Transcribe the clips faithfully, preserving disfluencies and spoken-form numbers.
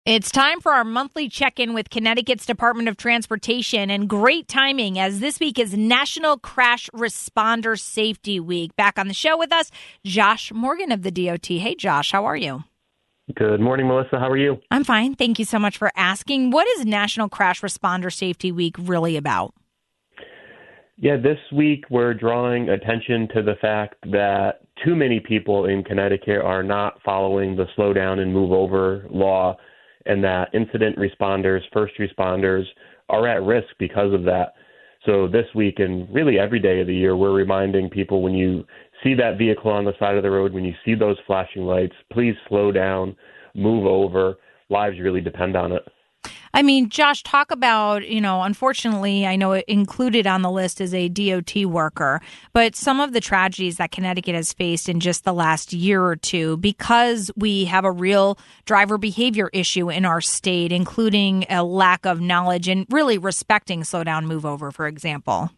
It's time for our monthly check-in with Connecticut's Department of Transportation, and great timing as this week is National Crash Responder Safety Week. Back on the show with us, Josh Morgan of the D O T. Hey, Josh, how are you? Good morning, Melissa. How are you? I'm fine. Thank you so much for asking. What is National Crash Responder Safety Week really about? Yeah, this week we're drawing attention to the fact that too many people in Connecticut are not following the slow down and move over law, and that incident responders, first responders are at risk because of that. So this week and really every day of the year, we're reminding people when you see that vehicle on the side of the road, when you see those flashing lights, please slow down, move over. Lives really depend on it. I mean, Josh, talk about, you know, unfortunately, I know it included on the list is a D O T worker, but some of the tragedies that Connecticut has faced in just the last year or two because we have a real driver behavior issue in our state, including a lack of knowledge and really respecting slow down, move over, for example.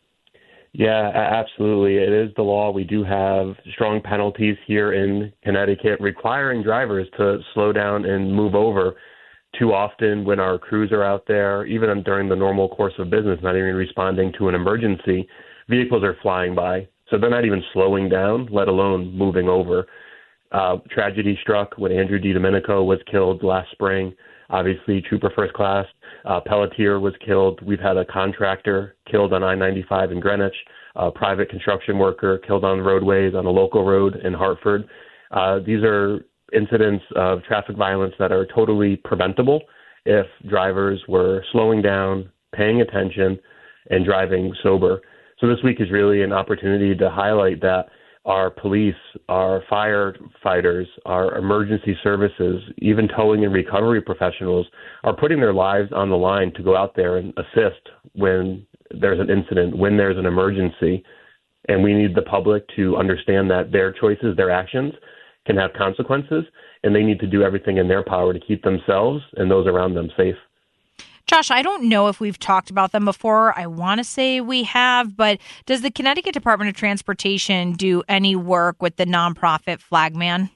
Yeah, absolutely. It is the law. We do have strong penalties here in Connecticut requiring drivers to slow down and move over. Too often when our crews are out there, even during the normal course of business, not even responding to an emergency, vehicles are flying by. So they're not even slowing down, let alone moving over. Uh, tragedy struck when Andrew DiDomenico was killed last spring. Obviously, Trooper First Class uh, Pelletier was killed. We've had a contractor killed on I ninety-five in Greenwich, a private construction worker killed on roadways on a local road in Hartford. Uh, these are incidents of traffic violence that are totally preventable if drivers were slowing down, paying attention, and driving sober. So this week is really an opportunity to highlight that our police, our firefighters, our emergency services, even towing and recovery professionals are putting their lives on the line to go out there and assist when there's an incident, when there's an emergency. And we need the public to understand that their choices, their actions, can have consequences, and they need to do everything in their power to keep themselves and those around them safe. Josh, I don't know if we've talked about them before. I want to say we have, but does the Connecticut Department of Transportation do any work with the nonprofit Flagman?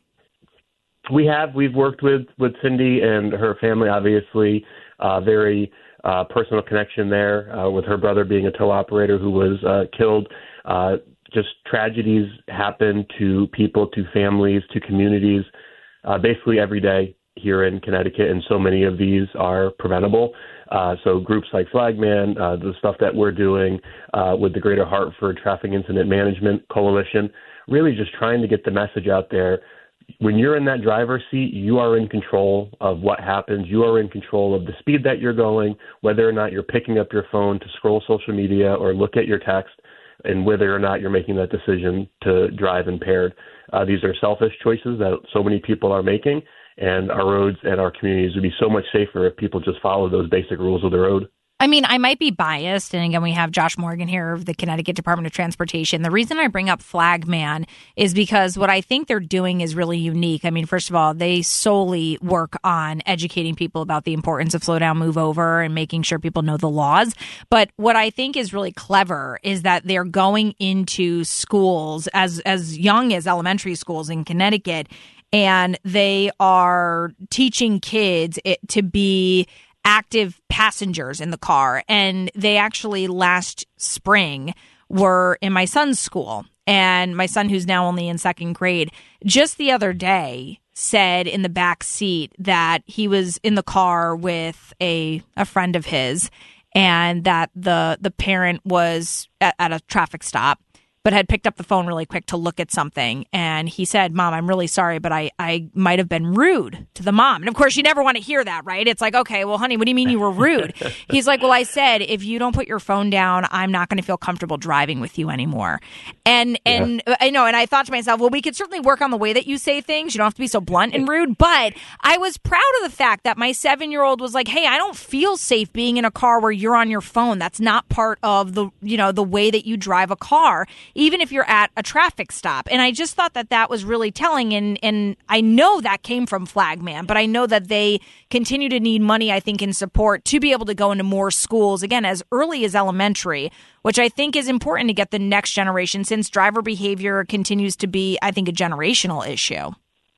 We have. We've worked with, with Cindy and her family, obviously, uh, very uh, personal connection there uh, with her brother being a tow operator who was uh, killed. Uh, Just tragedies happen to people, to families, to communities, uh, basically every day here in Connecticut, and so many of these are preventable. Uh, so groups like Flagman, uh, the stuff that we're doing uh, with the Greater Hartford Traffic Incident Management Coalition, really just trying to get the message out there. When you're in that driver's seat, you are in control of what happens. You are in control of the speed that you're going, whether or not you're picking up your phone to scroll social media or look at your text, and whether or not you're making that decision to drive impaired. Uh, these are selfish choices that so many people are making, and our roads and our communities would be so much safer if people just follow those basic rules of the road. I mean, I might be biased, and again, we have Josh Morgan here of the Connecticut Department of Transportation. The reason I bring up Flagman is because what I think they're doing is really unique. I mean, first of all, they solely work on educating people about the importance of slow down, move over, and making sure people know the laws. But what I think is really clever is that they're going into schools as as young as elementary schools in Connecticut, and they are teaching kids it to be active passengers in the car. And they actually last spring were in my son's school. And my son, who's now only in second grade, just the other day said in the back seat that he was in the car with a, a friend of his, and that the the parent was at, at a traffic stop, but had picked up the phone really quick to look at something. And he said, "Mom, I'm really sorry, but I, I might have been rude to the mom." And of course, you never want to hear that, right? It's like, okay, well, honey, what do you mean you were rude? He's like, "Well, I said, if you don't put your phone down, I'm not going to feel comfortable driving with you anymore." And, and yeah. I know, and I thought to myself, well, we could certainly work on the way that you say things. You don't have to be so blunt and rude. But I was proud of the fact that my seven-year-old was like, "Hey, I don't feel safe being in a car where you're on your phone. That's not part of the, you know, the way that you drive a car, even if you're at a traffic stop." And I just thought that that was really telling. And, and I know that came from Flagman, but I know that they continue to need money, I think, in support to be able to go into more schools, again, as early as elementary, which I think is important to get the next generation, since driver behavior continues to be, I think, a generational issue.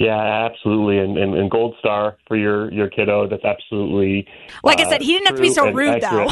Yeah, absolutely. And, and, and gold star for your, your kiddo. That's absolutely. Like uh, I said, he didn't have to be so rude, though.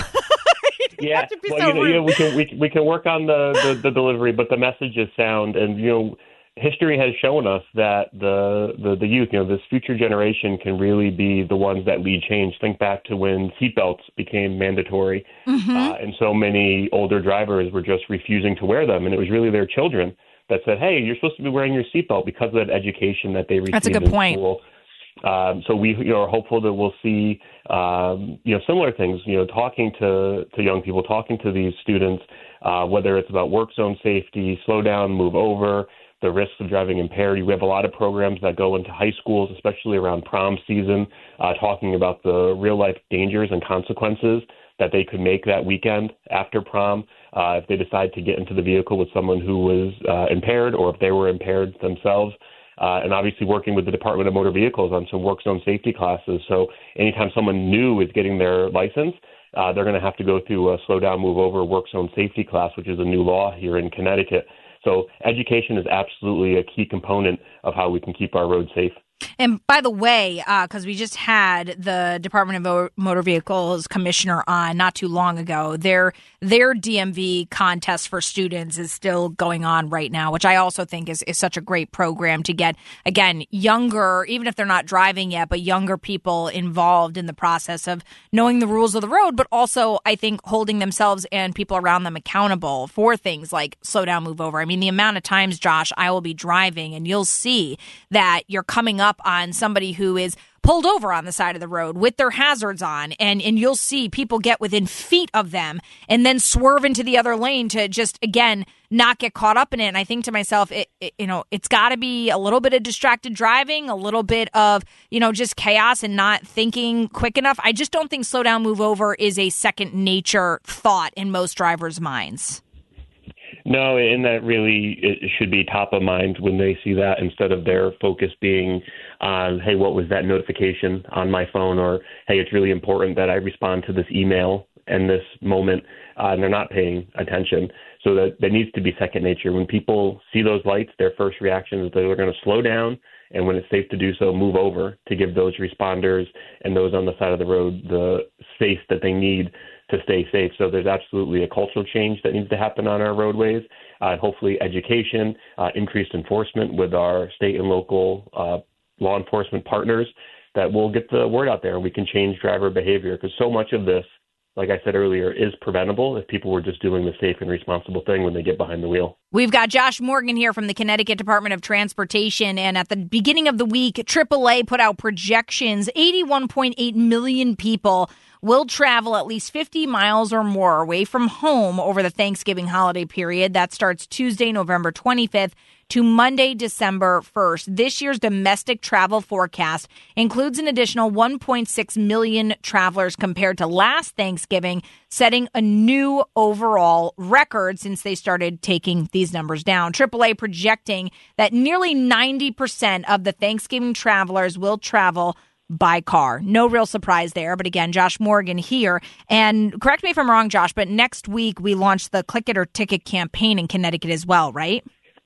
Yeah, well, so you know, you know, we can we, we can work on the, the, the delivery, but the message is sound. And, you know, history has shown us that the, the, the youth, you know, this future generation can really be the ones that lead change. Think back to when seatbelts became mandatory, mm-hmm. uh, and so many older drivers were just refusing to wear them. And it was really their children that said, hey, you're supposed to be wearing your seatbelt because of that education that they received That's a good in point. school. Um, so we you know, are hopeful that we'll see um, you know similar things. You know, talking to, to young people, talking to these students, uh, whether it's about work zone safety, slow down, move over, the risks of driving impaired. We have a lot of programs that go into high schools, especially around prom season, uh, talking about the real life dangers and consequences that they could make that weekend after prom uh, if they decide to get into the vehicle with someone who was uh, impaired, or if they were impaired themselves. Uh, and obviously working with the Department of Motor Vehicles on some work zone safety classes. So anytime someone new is getting their license, uh, they're going to have to go through a slow down, move over work zone safety class, which is a new law here in Connecticut. So education is absolutely a key component of how we can keep our roads safe. And by the way, because uh, we just had the Department of Motor Vehicles commissioner on not too long ago, their their D M V contest for students is still going on right now, which I also think is, is such a great program to get, again, younger, even if they're not driving yet, but younger people involved in the process of knowing the rules of the road, but also, I think, holding themselves and people around them accountable for things like slow down, move over. I mean, the amount of times, Josh, I will be driving and you'll see that you're coming up on somebody who is pulled over on the side of the road with their hazards on, and, and you'll see people get within feet of them and then swerve into the other lane to just, again, not get caught up in it. And I think to myself, it, it, you know, it's got to be a little bit of distracted driving, a little bit of, you know, just chaos and not thinking quick enough. I just don't think slow down, move over is a second nature thought in most drivers' minds. No, and that really it should be top of mind when they see that, instead of their focus being on, hey, what was that notification on my phone? Or, hey, it's really important that I respond to this email in this moment, uh, and they're not paying attention. So that, that needs to be second nature. When people see those lights, their first reaction is they're going to slow down, and when it's safe to do so, move over to give those responders and those on the side of the road the space that they need to stay safe. So there's absolutely a cultural change that needs to happen on our roadways, uh, and hopefully education, uh, increased enforcement with our state and local uh, law enforcement partners, that will get the word out there and we can change driver behavior. Because so much of this, like I said earlier, is preventable if people were just doing the safe and responsible thing when they get behind the wheel. We've got Josh Morgan here from the Connecticut Department of Transportation. And at the beginning of the week, triple A put out projections. eighty-one point eight million people will travel at least fifty miles or more away from home over the Thanksgiving holiday period. That starts Tuesday, November twenty-fifth to Monday, December first. This year's domestic travel forecast includes an additional one point six million travelers compared to last Thanksgiving, setting a new overall record since they started taking these numbers down. triple A projecting that nearly ninety percent of the Thanksgiving travelers will travel by car. No real surprise there. But again, Josh Morgan here. And correct me if I'm wrong, Josh, but next week we launched the Click It or Ticket campaign in Connecticut as well, right?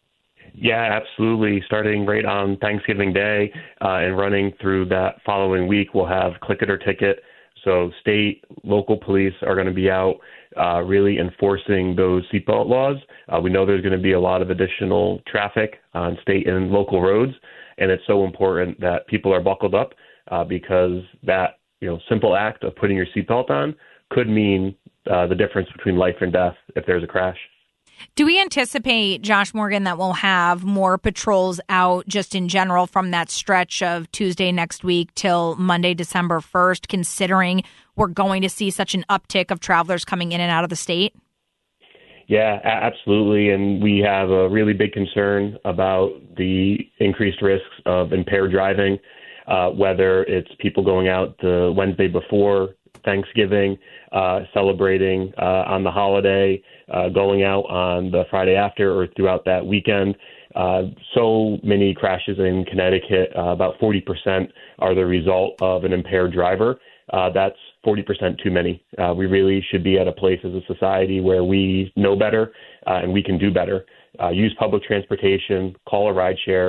Yeah, absolutely. Starting right on Thanksgiving Day uh, and running through that following week, we'll have Click It or Ticket. So state, local police are going to be out uh, really enforcing those seatbelt laws. Uh, we know there's going to be a lot of additional traffic on state and local roads, and it's so important that people are buckled up uh, because that, you know, simple act of putting your seatbelt on could mean uh, the difference between life and death if there's a crash. Do we anticipate, Josh Morgan, that we'll have more patrols out just in general from that stretch of Tuesday next week till Monday, December first, considering we're going to see such an uptick of travelers coming in and out of the state? Yeah, absolutely. And we have a really big concern about the increased risks of impaired driving, uh, whether it's people going out the Wednesday before Thanksgiving, uh, celebrating uh, on the holiday, uh, going out on the Friday after or throughout that weekend. Uh, so many crashes in Connecticut, uh, about forty percent are the result of an impaired driver. Uh, that's forty percent too many. Uh, we really should be at a place as a society where we know better uh, and we can do better. Uh, use public transportation, call a rideshare,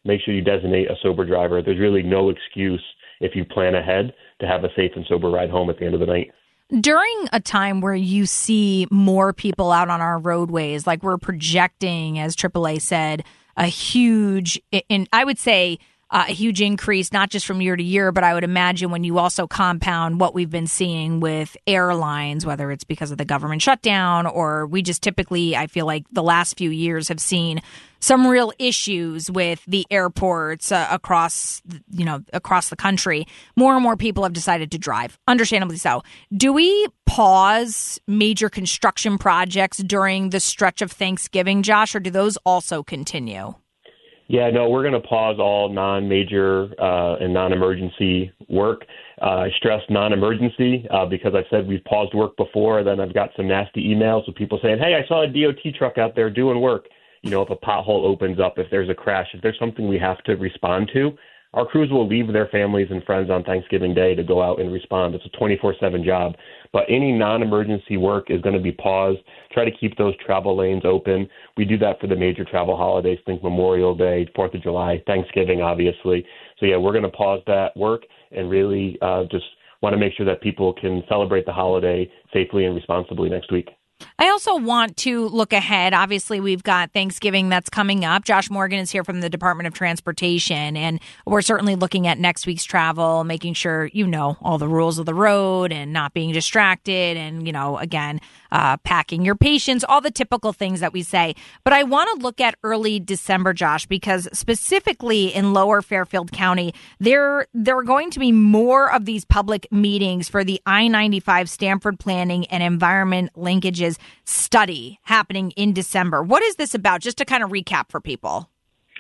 make sure you designate a sober driver. There's really no excuse if you plan ahead to have a safe and sober ride home at the end of the night. During a time where you see more people out on our roadways, like we're projecting, as triple A said, a huge, and I would say uh, a huge increase, not just from year to year, but I would imagine when you also compound what we've been seeing with airlines, whether it's because of the government shutdown or we just typically, I feel like the last few years have seen some real issues with the airports uh, across, you know, across the country. More and more people have decided to drive, understandably so. Do we pause major construction projects during the stretch of Thanksgiving, Josh, or do those also continue? Yeah, no, we're going to pause all non-major uh, and non-emergency work. Uh, I stress non-emergency uh, because I said we've paused work before. Then I've got some nasty emails with people saying, hey, I saw a D O T truck out there doing work. You know, if a pothole opens up, if there's a crash, if there's something we have to respond to, our crews will leave their families and friends on Thanksgiving Day to go out and respond. It's a twenty-four seven job. But any non-emergency work is going to be paused. Try to keep those travel lanes open. We do that for the major travel holidays, think Memorial Day, fourth of July, Thanksgiving, obviously. So, yeah, we're going to pause that work and really uh, just want to make sure that people can celebrate the holiday safely and responsibly next week. I also want to look ahead. Obviously, we've got Thanksgiving that's coming up. Josh Morgan is here from the Department of Transportation, and we're certainly looking at next week's travel, making sure you know all the rules of the road and not being distracted and, you know, again, uh, packing your patience, all the typical things that we say. But I want to look at early December, Josh, because specifically in Lower Fairfield County, there, there are going to be more of these public meetings for the I ninety-five Stanford Planning and Environment Linkages study happening in December. What is this about? Just to kind of recap for people.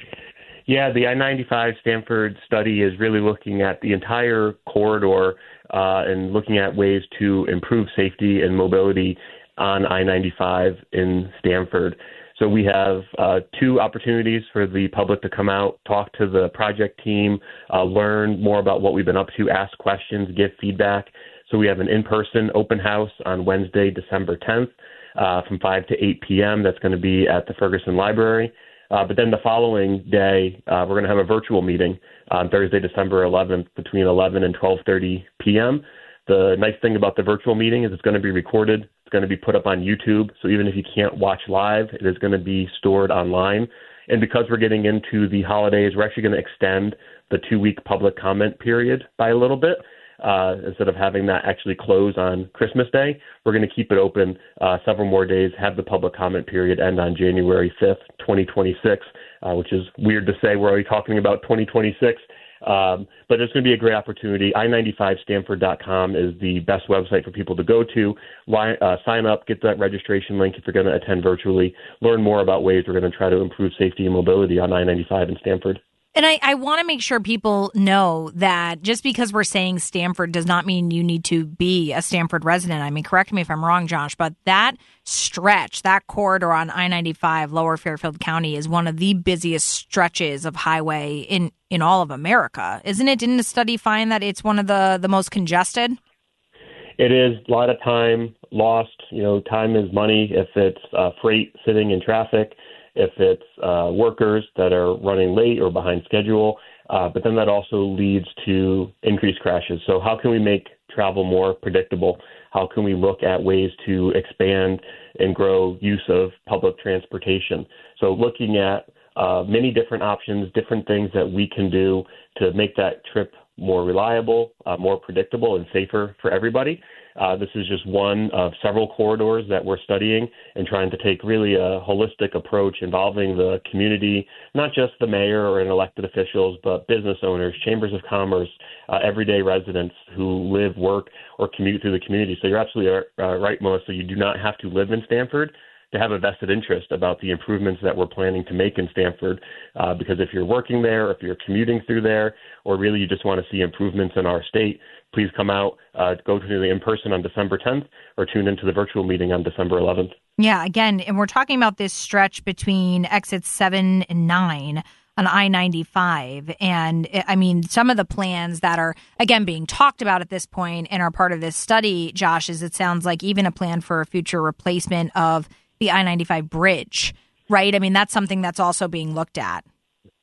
Yeah, the I ninety-five Stanford study is really looking at the entire corridor uh, and looking at ways to improve safety and mobility on I ninety-five in Stanford. So we have uh, two opportunities for the public to come out, talk to the project team, uh, learn more about what we've been up to, ask questions, give feedback. So we have an in-person open house on Wednesday, December tenth, uh, from five to eight p.m. That's going to be at the Ferguson Library. Uh, but then the following day, uh, we're going to have a virtual meeting on Thursday, December eleventh, between eleven and twelve thirty p.m. The nice thing about the virtual meeting is it's going to be recorded. It's going to be put up on YouTube. So even if you can't watch live, it is going to be stored online. And because we're getting into the holidays, we're actually going to extend the two-week public comment period by a little bit. Uh, instead of having that actually close on Christmas Day, we're going to keep it open uh, several more days, have the public comment period end on January fifth, twenty twenty-six, uh, which is weird to say. We're already talking about twenty twenty-six. Um, but it's going to be a great opportunity. I ninety-five Stanford dot com is the best website for people to go to. Why, uh, sign up, get that registration link if you're going to attend virtually, learn more about ways we're going to try to improve safety and mobility on I ninety-five in Stanford. And I, I want to make sure people know that just because we're saying Stanford does not mean you need to be a Stanford resident. I mean, correct me if I'm wrong, Josh, but that stretch, that corridor on I ninety-five, Lower Fairfield County, is one of the busiest stretches of highway in, in all of America. Isn't it? Didn't the study find that it's one of the, the most congested? It is a lot of time lost. You know, time is money if it's uh, freight sitting in traffic, if it's uh, workers that are running late or behind schedule, uh, but then that also leads to increased crashes. So how can we make travel more predictable? How can we look at ways to expand and grow use of public transportation? So looking at uh, many different options, different things that we can do to make that trip more reliable, uh, more predictable, and safer for everybody. Uh, this is just one of several corridors that we're studying and trying to take really a holistic approach involving the community, not just the mayor or elected officials, but business owners, chambers of commerce, uh, everyday residents who live, work, or commute through the community. So you're absolutely uh, right, Melissa. You do not have to live in Stanford to have a vested interest about the improvements that we're planning to make in Stanford, uh, because if you're working there, if you're commuting through there, or really you just want to see improvements in our state, please come out, uh, go to the in-person on December tenth, or tune into the virtual meeting on December eleventh. Yeah, again, and we're talking about this stretch between exits seven and nine on I ninety-five. And I mean, some of the plans that are, again, being talked about at this point and are part of this study, Josh, is it sounds like even a plan for a future replacement of the I ninety-five bridge, right? I mean, that's something that's also being looked at.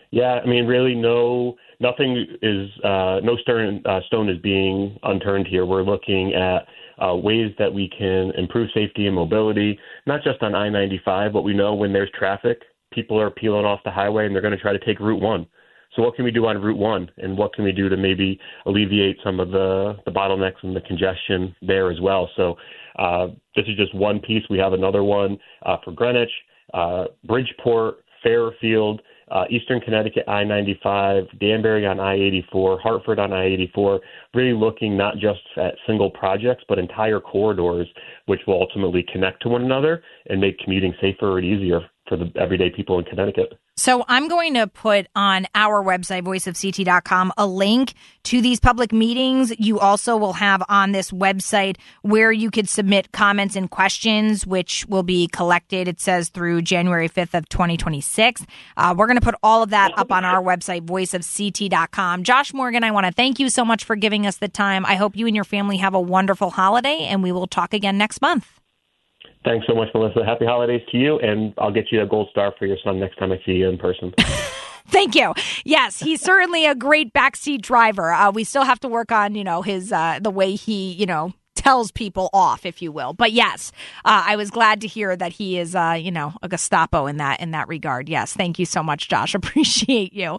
Yeah, I mean, really, no, nothing is, uh, no stone, uh, stone is being unturned here. We're looking at uh, ways that we can improve safety and mobility, not just on I ninety-five, but we know when there's traffic, people are peeling off the highway and they're going to try to take Route one. So what can we do on Route one, and what can we do to maybe alleviate some of the, the bottlenecks and the congestion there as well? So uh, this is just one piece. We have another one uh, for Greenwich, uh, Bridgeport, Fairfield, uh, Eastern Connecticut I ninety-five, Danbury on I eighty-four, Hartford on I eighty-four, really looking not just at single projects, but entire corridors, which will ultimately connect to one another and make commuting safer and easier for the everyday people in Connecticut. So I'm going to put on our website, voice of c t dot com, a link to these public meetings. You also will have on this website where you could submit comments and questions, which will be collected, it says, through January fifth of twenty twenty-six. Uh, we're going to put all of that up on our website, voice of c t dot com. Josh Morgan, I want to thank you so much for giving us the time. I hope you and your family have a wonderful holiday, and we will talk again next month. Thanks so much, Melissa. Happy holidays to you, and I'll get you a gold star for your son next time I see you in person. Thank you. Yes, he's certainly a great backseat driver. Uh, we still have to work on, you know, his uh, the way he, you know, tells people off, if you will. But yes, uh, I was glad to hear that he is, uh, you know, a Gestapo in that in that regard. Yes, thank you so much, Josh. Appreciate you.